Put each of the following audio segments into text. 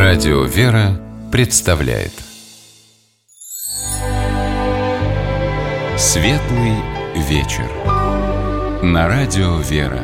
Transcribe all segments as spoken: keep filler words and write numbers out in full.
Радио «Вера» представляет Светлый вечер на Радио «Вера».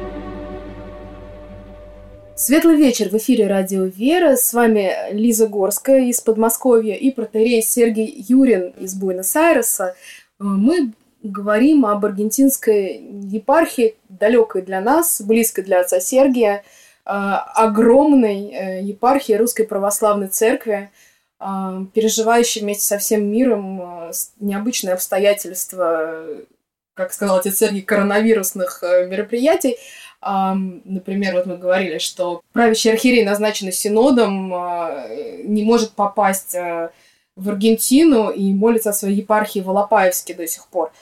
Светлый вечер в эфире Радио «Вера». С вами Лиза Горская из Подмосковья и протоиерей Сергий Юрин из Буэнос-Айреса. Мы говорим об аргентинской епархии, далекой для нас, близкой для отца Сергия, огромной епархии Русской Православной Церкви, переживающей вместе со всем миром необычные обстоятельства, как сказал отец Сергий, коронавирусных мероприятий. Например, вот мы говорили, что правящий архиерей, назначенный синодом, не может попасть в Аргентину и молится о своей епархии в Алапаевске до сих пор.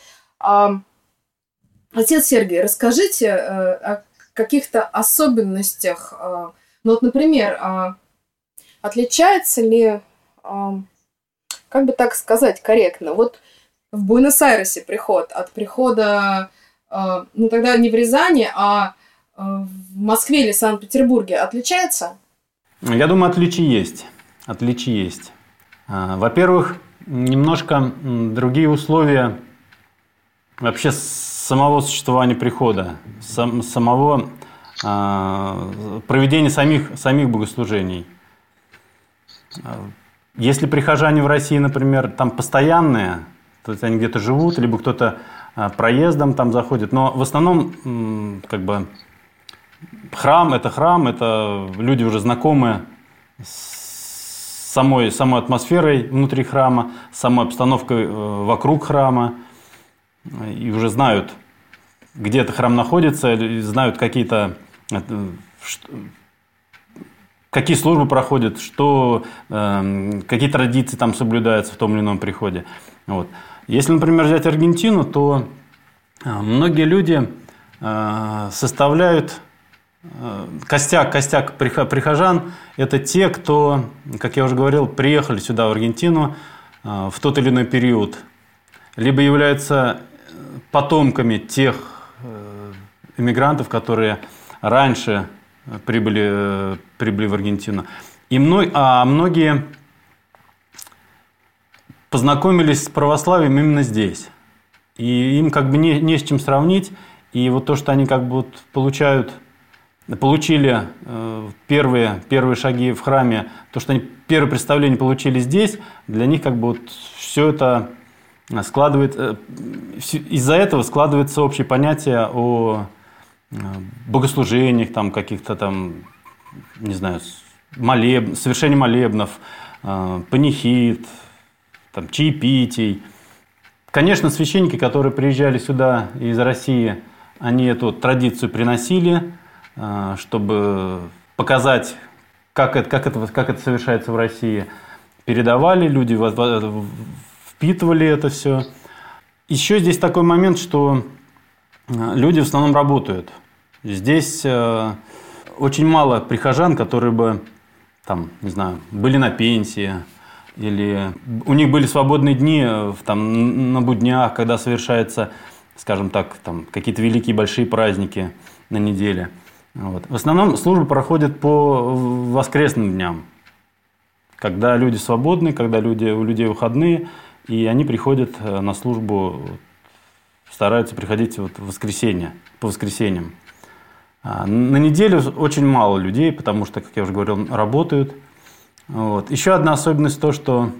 Отец Сергий, расскажите о каких-то особенностях. Ну вот, например, отличается ли, как бы так сказать корректно, вот в Буэнос-Айресе приход от прихода, ну тогда не в Рязани, а в Москве или Санкт-Петербурге отличается? Я думаю, отличия есть. Отличия есть. Во-первых, немножко другие условия вообще самого существования прихода, сам, самого э, проведения самих, самих богослужений. Если прихожане в России, например, там постоянные, то есть они где-то живут, либо кто-то э, проездом там заходит, но в основном э, как бы храм – это храм, это люди уже знакомы с самой, самой атмосферой внутри храма, самой обстановкой э, вокруг храма, и уже знают, где этот храм находится, знают какие-то, какие службы проходят, что, какие традиции там соблюдаются в том или ином приходе. Вот. Если, например, взять Аргентину, то многие люди составляют костяк, костяк прихожан. Это те, кто, как я уже говорил, приехали сюда, в Аргентину, в тот или иной период, либо являются потомками тех иммигрантов, которые раньше прибыли, прибыли в Аргентину. И мно, а многие познакомились с православием именно здесь. И им как бы не, не с чем сравнить. И вот то, что они как бы вот получают, получили первые, первые шаги в храме, то, что они первое представление получили здесь, для них как бы вот все это складывает, из-за этого складывается общее понятие о богослужениях, там, каких-то там, не знаю, молеб, совершении молебнов, панихид, там, чаепитий. Конечно, священники, которые приезжали сюда из России, они эту традицию приносили, чтобы показать, как это, как это, как это совершается в России. Передавали, люди впитывали это все. Еще здесь такой момент, что люди в основном работают. Здесь э, очень мало прихожан, которые бы, там, не знаю, были на пенсии, или у них были свободные дни там, на буднях, когда совершаются, скажем так, там, какие-то великие большие праздники на неделе. Вот. В основном службы проходят по воскресным дням, когда люди свободны, когда люди, у людей выходные, и они приходят на службу, стараются приходить вот в воскресенье, по воскресеньям. На неделю очень мало людей, потому что, как я уже говорил, работают. Вот. Еще одна особенность то, что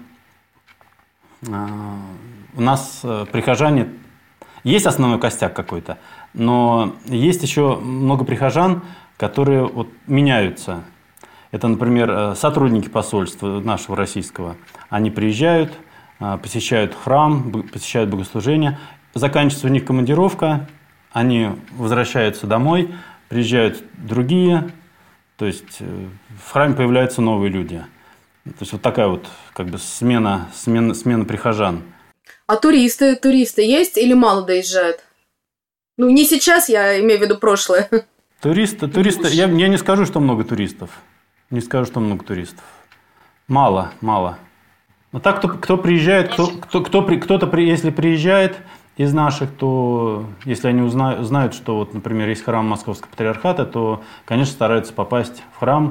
у нас прихожане, есть основной костяк какой-то, но есть еще много прихожан, которые вот меняются. Это, например, сотрудники посольства нашего российского. Они приезжают, посещают храм, посещают богослужения, заканчивается у них командировка, они возвращаются домой, приезжают другие, то есть в храме появляются новые люди. То есть вот такая вот как бы смена, смена, смена прихожан. А туристы, туристы есть или мало доезжают? Ну, не сейчас, я имею в виду прошлое. Туристы, туристы, я, я не скажу, что много туристов. Не скажу, что много туристов. Мало, мало. Но так, кто, кто приезжает, кто, кто, кто, кто-то, если приезжает из наших, то если они узнают, знают, что, вот, например, есть храм Московского патриархата, то, конечно, стараются попасть в храм,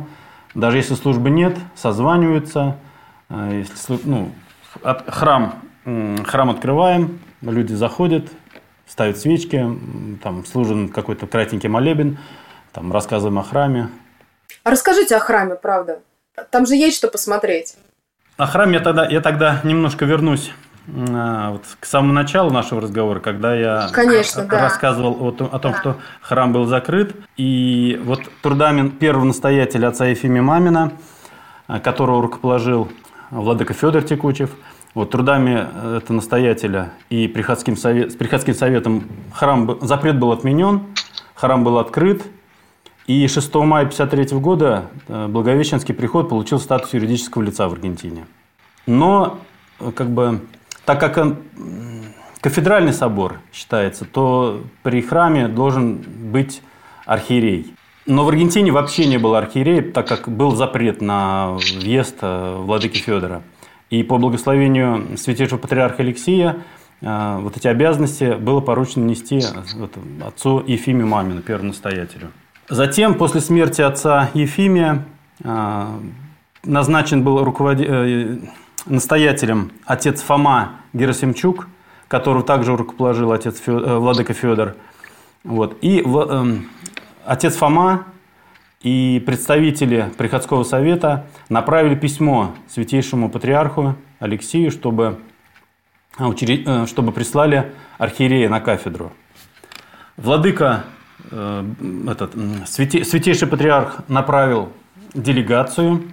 Даже если службы нет, созваниваются. Если, ну, от, храм, храм открываем, люди заходят, ставят свечки, там служен какой-то кратенький молебен, там рассказываем о храме. А расскажите о храме, правда. Там же есть что посмотреть. О храме я тогда, я тогда немножко вернусь а, вот, к самому началу нашего разговора, когда я Конечно, рассказывал да. о, о том, да. что храм был закрыт. И вот трудами первого настоятеля отца Ефимия Мамина, которого рукоположил владыка Федор Текучев, вот, трудами этого настоятеля и приходским совет, с приходским советом храм, запрет был отменен, храм был открыт. И шестого мая тысяча девятьсот пятьдесят третьего года Благовещенский приход получил статус юридического лица в Аргентине. Но, как бы, так как он кафедральный собор считается, то при храме должен быть архиерей. Но в Аргентине вообще не было архиерея, так как был запрет на въезд владыки Федора. И по благословению святейшего патриарха Алексия вот эти обязанности было поручено нести отцу Ефимию Мамину, первому настоятелю. Затем, после смерти отца Ефимия, назначен был руководи... настоятелем отец Фома Герасимчук, которого также рукоположил отец Фё... владыка Федор. Вот. И отец Фома и представители приходского совета направили письмо святейшему патриарху Алексию, чтобы, чтобы прислали архиерея на кафедру. Владыка, этот, святейший патриарх направил делегацию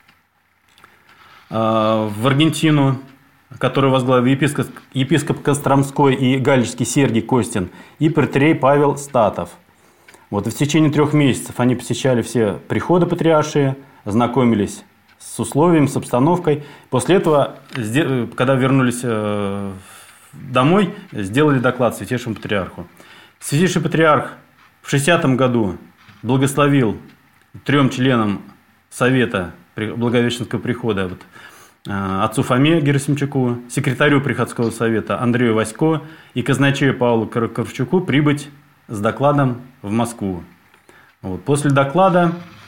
в Аргентину, которую возглавил епископ, епископ Костромской и Галичский Сергий Костин и протоиерей Павел Статов. Вот, и в течение трех месяцев они посещали все приходы патриаршие, знакомились с условиями, с обстановкой. После этого, когда вернулись домой, сделали доклад святейшему патриарху. Святейший патриарх в шестидесятом году благословил трем членам совета Благовещенского прихода, вот, отцу Фоме Герасимчуку, секретарю приходского совета Андрею Васько и казначею Павлу Ковчуку прибыть с докладом в Москву. Вот. После доклада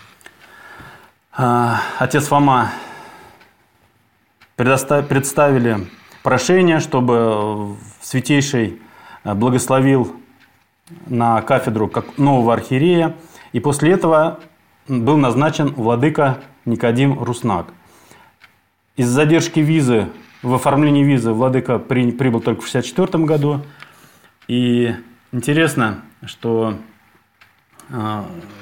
э, отец Фома представили прошение, чтобы Святейший благословил на кафедру как нового архиерея, и после этого был назначен владыка Никодим Руснак. Из-за задержки визы, в оформлении визы владыка при, прибыл только в шестьдесят четвёртом году. И интересно, что э,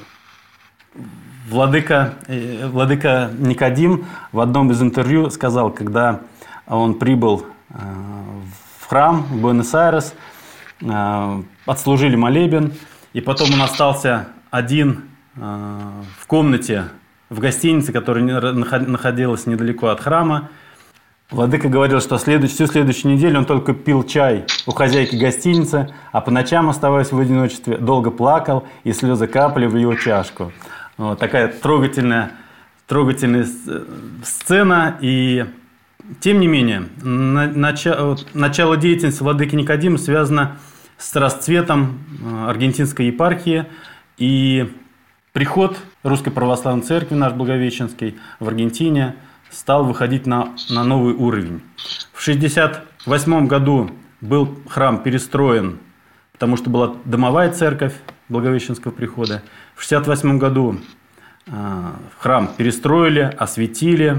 владыка, э, владыка Никодим в одном из интервью сказал, когда он прибыл э, в храм в Буэнос-Айрес, э, отслужили молебен, и потом он остался один э, в комнате в гостинице, которая находилась недалеко от храма. Владыка говорил, что след... всю следующую неделю он только пил чай у хозяйки гостиницы, а по ночам, оставаясь в одиночестве, долго плакал, и слезы капали в его чашку. Вот такая трогательная, трогательная сцена. И тем не менее, начало, начало деятельности владыки Никодима связано с расцветом аргентинской епархии, и приход Русской Православной Церкви, наш Благовещенский, в Аргентине стал выходить на, на новый уровень. В шестьдесят восьмом году был храм перестроен, потому что была домовая церковь Благовещенского прихода. В шестьдесят восьмом году э, храм перестроили, осветили.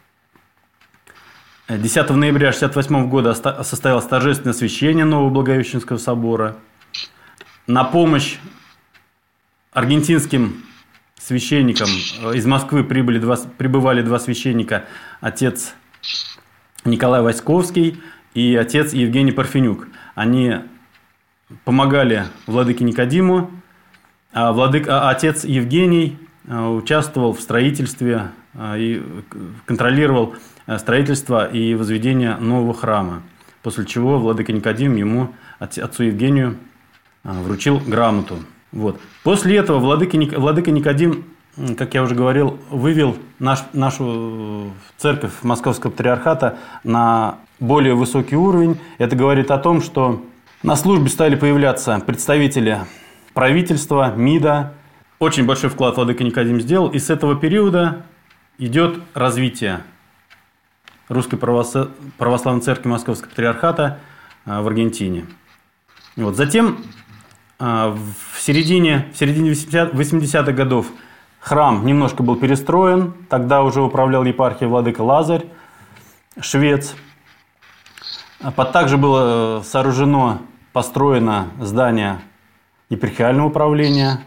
десятого ноября шестьдесят восьмого года состоялось торжественное освящение нового Благовещенского собора. На помощь аргентинским священникам из Москвы прибыли два, прибывали два священника, отец Николай Васьковский и отец Евгений Парфенюк. Они помогали владыке Никодиму, а, владык, а отец Евгений участвовал в строительстве и контролировал строительство и возведение нового храма, после чего владыка Никодим ему, отцу Евгению, вручил грамоту. Вот. После этого владыка, владыка Никодим, как я уже говорил, вывел наш, нашу церковь Московского патриархата на более высокий уровень. Это говорит о том, что на службе стали появляться представители правительства, МИДа, Очень большой вклад владыка Никодим сделал, и с этого периода идет развитие Русской Православной Церкви Московского Патриархата в Аргентине. Вот. Затем в середине, в середине восьмидесятых годов храм немножко был перестроен. Тогда уже управлял епархией владыка Лазарь, швец. Также было сооружено, построено здание епархиального управления.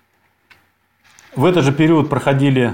В этот же период проходили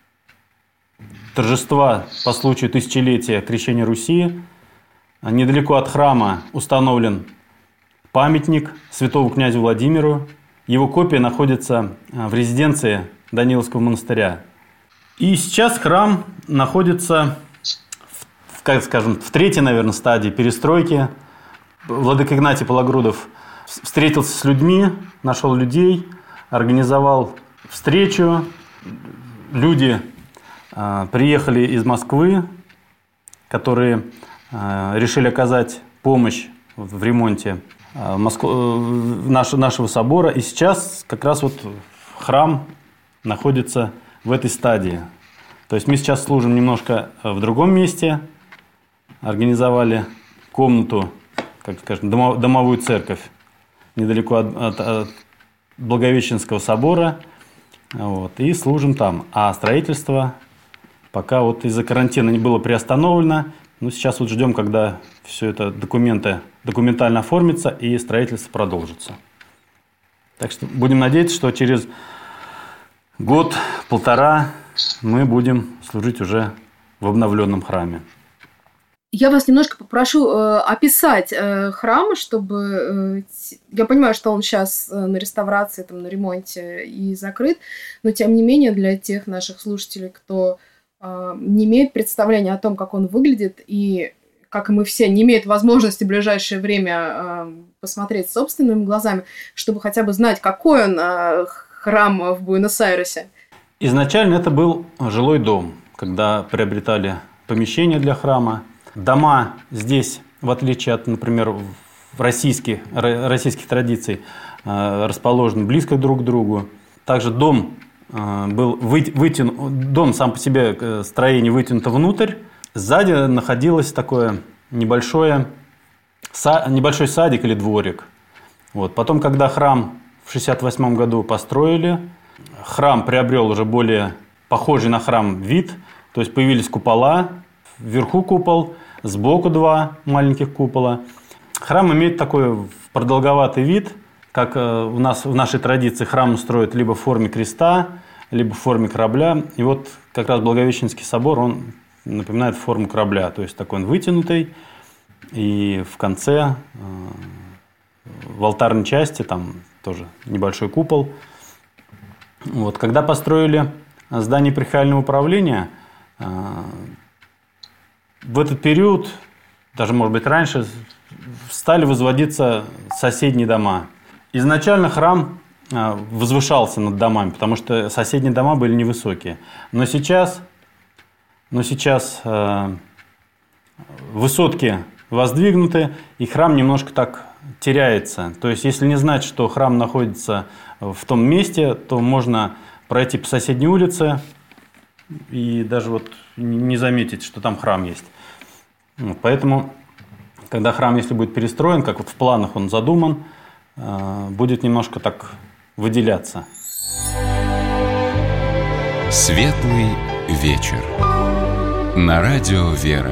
торжества по случаю тысячелетия крещения Руси. Недалеко от храма установлен памятник святому князю Владимиру. Его копия находится в резиденции Даниловского монастыря. И сейчас храм находится, в, как скажем, в третьей, наверное, стадии перестройки. Владыка Игнатий Пологрудов встретился с людьми, нашел людей, организовал встречу. Люди э, приехали из Москвы, которые э, решили оказать помощь в ремонте э, Москв... э, наш... нашего собора. И сейчас как раз вот храм находится в этой стадии. То есть мы сейчас служим немножко в другом месте, организовали комнату, как скажем, домовую церковь недалеко от, от, от Благовещенского собора. Вот, и служим там. А строительство пока вот из-за карантина не было приостановлено. Но сейчас вот ждем, когда все это документы, документально оформится и строительство продолжится. Так что будем надеяться, что через год-полтора мы будем служить уже в обновленном храме. Я вас немножко попрошу э, описать э, храм, чтобы... Э, я понимаю, что он сейчас э, на реставрации, там, на ремонте и закрыт, но тем не менее для тех наших слушателей, кто э, не имеет представления о том, как он выглядит, и, как и мы все, не имеет возможности в ближайшее время э, посмотреть собственными глазами, чтобы хотя бы знать, какой он э, храм в Буэнос-Айресе. Изначально это был жилой дом, когда приобретали помещение для храма. Дома здесь, в отличие от, например, российских, российских традиций, расположены близко друг к другу. Также дом был вытянут, дом сам по себе, строение вытянуто внутрь. Сзади находилось такое небольшое, небольшой садик или дворик. Вот. Потом, когда храм в шестьдесят восьмом году построили, храм приобрел уже более похожий на храм вид, то есть появились купола, вверху купол, сбоку два маленьких купола. Храм имеет такой продолговатый вид, как у нас в нашей традиции храм строят либо в форме креста, либо в форме корабля. И вот как раз Благовещенский собор, он напоминает форму корабля, то есть такой он вытянутый, и в конце, в алтарной части, там тоже небольшой купол. Вот, когда построили здание епархиального управления, в этот период, даже, может быть, раньше, стали возводиться соседние дома. Изначально храм возвышался над домами, потому что соседние дома были невысокие. Но сейчас, но сейчас э, высотки воздвигнуты, и храм немножко так теряется. То есть, если не знать, что храм находится в том месте, то можно пройти по соседней улице и даже вот не заметить, что там храм есть. Вот, поэтому, когда храм, если будет перестроен, как вот в планах он задуман, э, будет немножко так выделяться. Светлый вечер. На радио «Вера».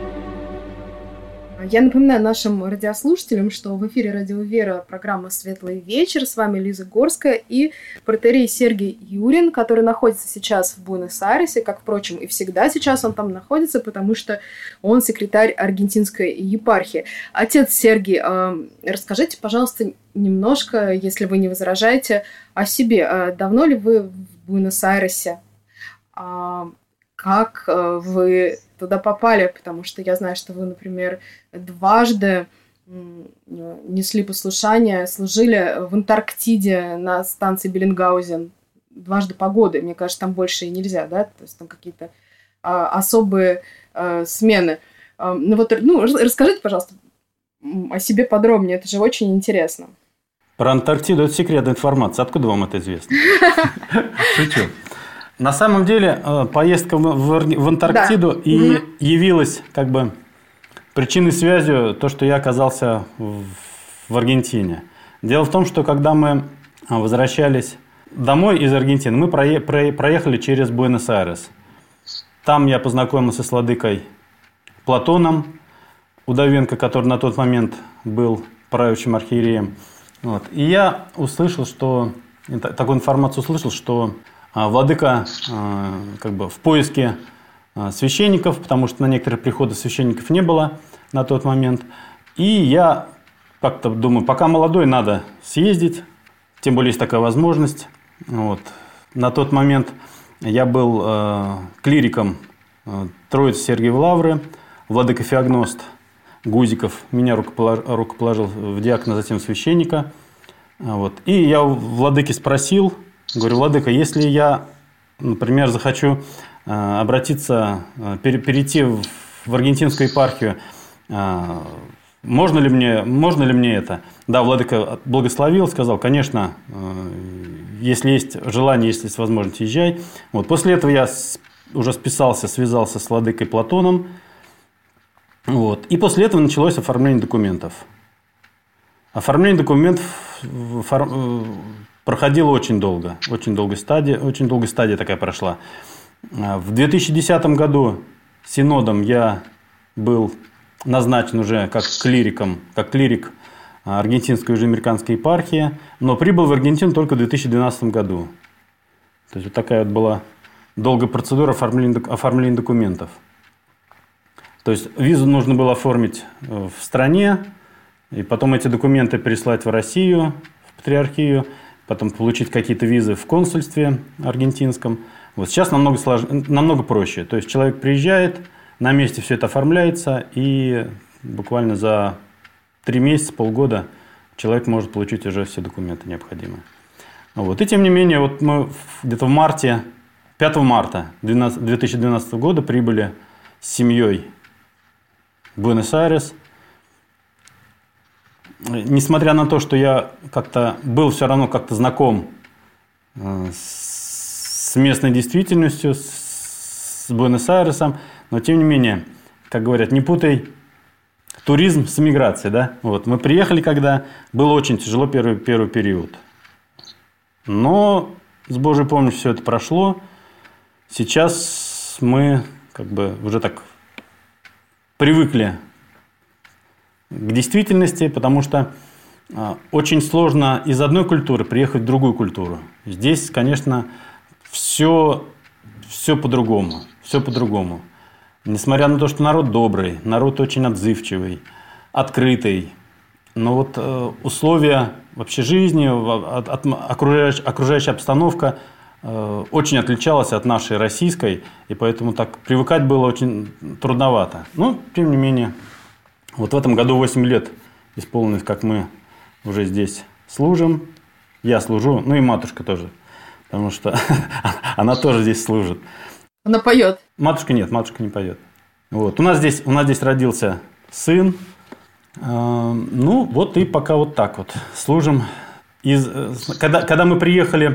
Я напоминаю нашим радиослушателям, что в эфире радио «Вера» программа «Светлый вечер». С вами Лиза Горская и протоиерей Сергий Юрин, который находится сейчас в Буэнос-Айресе, как, впрочем, и всегда сейчас он там находится, потому что он секретарь аргентинской епархии. Отец Сергий, расскажите, пожалуйста, немножко, если вы не возражаете, о себе. Давно ли вы в Буэнос-Айресе? Как вы туда попали? Потому что я знаю, что вы, например, дважды несли послушание, служили в Антарктиде на станции Беллингаузен. Дважды по году. Мне кажется, там больше и нельзя, да? То есть там какие-то а, особые а, смены. А, ну вот, ну, расскажите, пожалуйста, о себе подробнее. Это же очень интересно. Про Антарктиду – это секретная информация. Откуда вам это известно? Шучу. На самом деле, поездка в Антарктиду и явилась как бы причиной связью то, что я оказался в Аргентине. Дело в том, что когда мы возвращались домой из Аргентины, мы проехали через Буэнос-Айрес. Там я познакомился с владыкой Платоном Удовенко, который на тот момент был правящим архиереем. Вот. И я услышал, что такую информацию услышал, что владыка как бы в поиске священников, потому что на некоторых приходах священников не было на тот момент. И я как-то думаю, пока молодой, надо съездить, тем более есть такая возможность. Вот. На тот момент я был э, клириком э, Троицы Сергиевой Лавры, владыка Феогност Гузиков меня рукоположил, рукоположил в диакона, затем священника. Вот. И я у владыки спросил, говорю, владыка, если я, например, захочу э, обратиться, э, перейти в, в аргентинскую епархию, э, можно ли мне, можно ли мне это? Да, владыка благословил, сказал, конечно, э, если есть желание, если есть возможность, езжай. Вот. После этого я с, уже списался, связался с владыкой Платоном. Вот. И после этого началось оформление документов. Оформление документов фор... проходило очень долго. Очень долгая стадия, очень долгая стадия такая прошла. В две тысячи десятом году синодом я был назначен уже как клириком, как клирик аргентинской и южноамериканской епархии, но прибыл в Аргентину только в две тысячи двенадцатом году. То есть вот такая вот была долгая процедура оформления, оформления документов. То есть визу нужно было оформить в стране, и потом эти документы переслать в Россию, в патриархию, потом получить какие-то визы в консульстве аргентинском. Вот сейчас намного, слож... намного проще. То есть человек приезжает, на месте все это оформляется, и буквально за три месяца, полгода человек может получить уже все документы необходимые. Вот. И тем не менее, вот мы где-то в марте, пятого марта две тысячи двенадцатого года прибыли с семьей в Буэнос-Айрес. Несмотря на то, что я как-то был все равно как-то знаком с местной действительностью, с Буэнос-Айресом, но тем не менее, как говорят, не путай туризм с эмиграцией, да? Вот. Мы приехали, когда было очень тяжело первый, первый период. Но с Божьей помощью все это прошло. Сейчас мы как бы уже так привыкли к действительности, потому что очень сложно из одной культуры приехать в другую культуру. Здесь, конечно, все, все по-другому. Все по-другому. Несмотря на то, что народ добрый, народ очень отзывчивый, открытый, но вот э, условия вообще жизни, от, от, окружающая, окружающая обстановка э, очень отличалась от нашей российской, и поэтому так привыкать было очень трудновато. Но, тем не менее, вот в этом году восемь лет исполнилось, как мы уже здесь служим. Я служу, ну и матушка тоже, потому что она тоже здесь служит. Она поет? Матушка нет, матушка не поет. Вот. У нас здесь, у нас здесь родился сын. Ну, вот и пока вот так вот служим. Из, когда, когда мы приехали,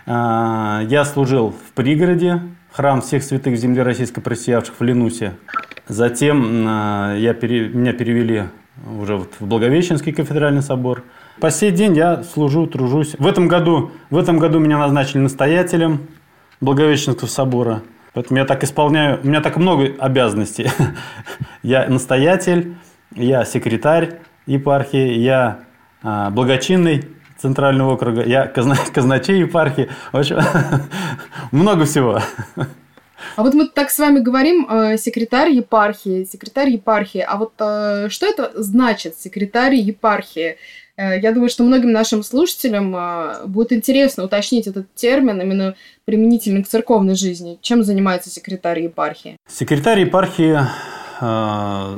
я служил в пригороде, храм всех святых в земле российской просиявших в Ленусе. Затем я, меня перевели уже вот в Благовещенский кафедральный собор. По сей день я служу, тружусь. В этом году, в этом году меня назначили настоятелем Благовещенского собора. Поэтому я так исполняю, у меня так много обязанностей. Я настоятель, я секретарь епархии, я а, благочинный центрального округа, я казна, казначей епархии. В общем, много всего. А вот мы так с вами говорим, э, секретарь епархии, секретарь епархии. А вот э, что это значит, секретарь епархии? Э, я думаю, что многим нашим слушателям э, будет интересно уточнить этот термин именно применительно к церковной жизни. Чем занимается секретарь епархии? Секретарь епархии э,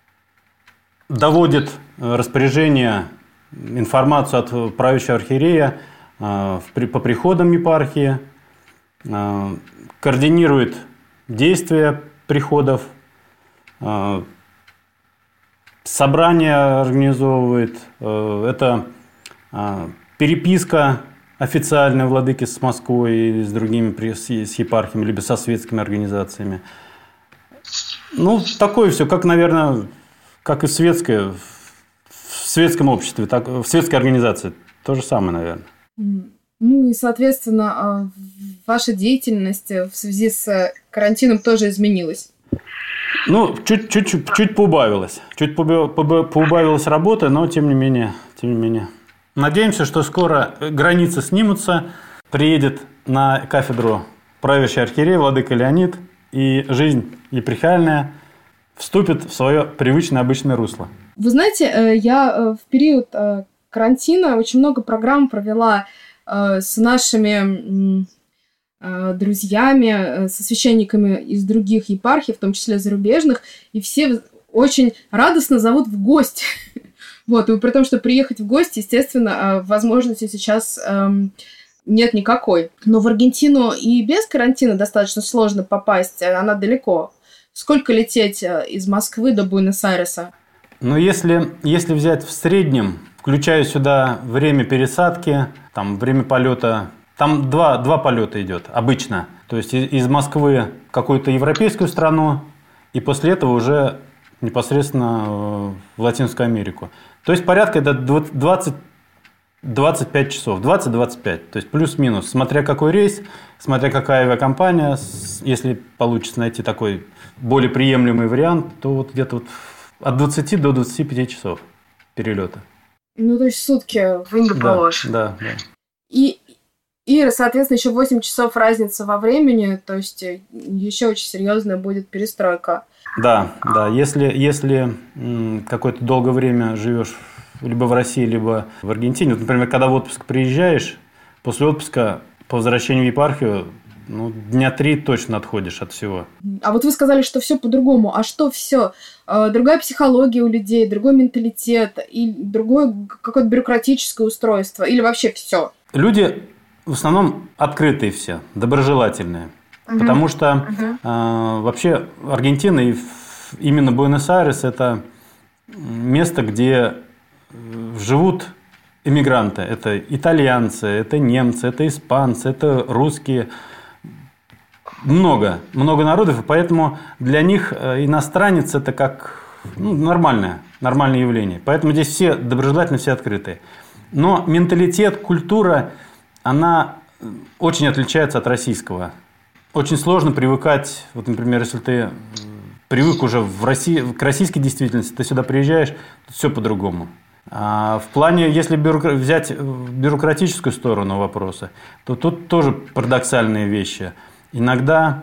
доводит распоряжение, информацию от правящего архиерея э, по приходам епархии, э, координирует действия приходов, э, собрания организовывает. Э, это переписка официальная владыки с Москвой и с другими, с епархиями, либо со светскими организациями. Ну, такое все, как, наверное, как и в светское, в светском обществе, так, в светской организации. То же самое, наверное. Ну и, соответственно, ваша деятельность в связи с карантином тоже изменилась. Ну, чуть-чуть чуть поубавилось. Чуть поубавилась работа, но тем не менее, тем не менее. Надеемся, что скоро границы снимутся, приедет на кафедру правящий архиерей владыка Леонид, и жизнь епархиальная вступит в свое привычное обычное русло. Вы знаете, я в период карантина очень много программ провела с нашими друзьями, со священниками из других епархий, в том числе зарубежных, и все очень радостно зовут в гости. Вот, и при том, что приехать в гости, естественно, возможности сейчас эм, нет никакой. Но в Аргентину и без карантина достаточно сложно попасть, она далеко. Сколько лететь из Москвы до Буэнос-Айреса? Ну, если, если взять в среднем, включая сюда время пересадки, там, время полета, там два, два полета идет обычно. То есть из Москвы в какую-то европейскую страну, и после этого уже непосредственно в Латинскую Америку. То есть порядка это двадцать двадцать пять часов, двадцать-двадцать пять, то есть плюс-минус, смотря какой рейс, смотря какая авиакомпания, если получится найти такой более приемлемый вариант, то вот где-то вот от двадцати до двадцати пяти часов перелета. Ну, то есть сутки вы не положите. Да, да, да. И, и, соответственно, еще восемь часов разница во времени, то есть еще очень серьезная будет перестройка. Да, да. Если, если какое-то долгое время живешь либо в России, либо в Аргентине, вот, например, когда в отпуск приезжаешь, после отпуска по возвращению в епархию, ну, дня три точно отходишь от всего. А вот вы сказали, что все по-другому. А что все? Другая психология у людей, другой менталитет, и другое какое-то бюрократическое устройство, или вообще все? Люди в основном открытые все, доброжелательные. Угу. Потому что угу. э, вообще Аргентина и именно Буэнос-Айрес – это место, где живут иммигранты. Это итальянцы, это немцы, это испанцы, это русские. Много, много народов, и поэтому для них иностранец – это как ну, нормальное, нормальное явление. Поэтому здесь все доброжелательные, все открытые. Но менталитет, культура, она очень отличается от российского. Очень сложно привыкать, вот, например, если ты привык уже в России, к российской действительности, ты сюда приезжаешь, все по-другому. А в плане, если бюрокра... взять бюрократическую сторону вопроса, то тут тоже парадоксальные вещи. Иногда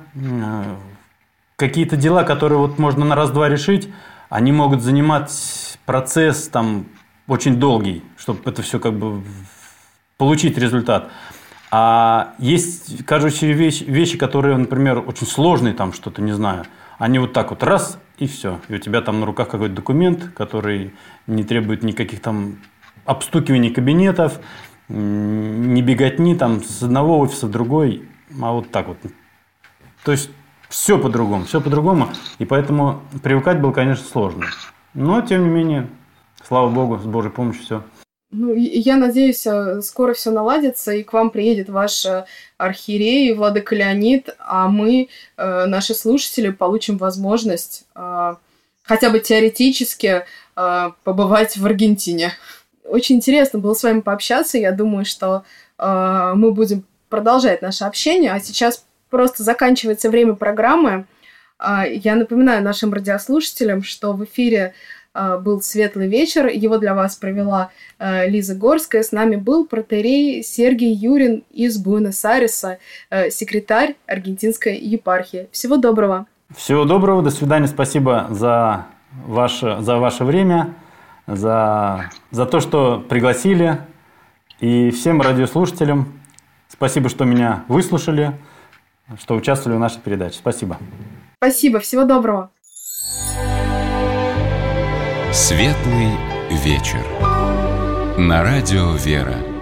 какие-то дела, которые вот можно на раз-два решить, они могут занимать процесс там, очень долгий, чтобы это все как бы получить результат. А есть кажущие вещи, вещи, которые, например, очень сложные, там что-то, не знаю, они вот так вот раз и все. И у тебя там на руках какой-то документ, который не требует никаких там обстукиваний кабинетов, не беготни там с одного офиса в другой, а вот так вот. То есть все по-другому, все по-другому. И поэтому привыкать было, конечно, сложно. Но, тем не менее, слава богу, с Божьей помощью все. Ну, я надеюсь, скоро все наладится, и к вам приедет ваш архиерей, владыка Леонид, а мы, наши слушатели, получим возможность хотя бы теоретически побывать в Аргентине. Очень интересно было с вами пообщаться. Я думаю, что мы будем продолжать наше общение. А сейчас просто заканчивается время программы. Я напоминаю нашим радиослушателям, что в эфире был «Светлый вечер». Его для вас провела Лиза Горская. С нами был протоиерей Сергий Юрин из Буэнос-Айреса, секретарь аргентинской епархии. Всего доброго. Всего доброго. До свидания. Спасибо за ваше, за ваше время, за, за то, что пригласили. И всем радиослушателям спасибо, что меня выслушали, что участвовали в нашей передаче. Спасибо. Спасибо. Всего доброго. Светлый вечер. На радио «Вера».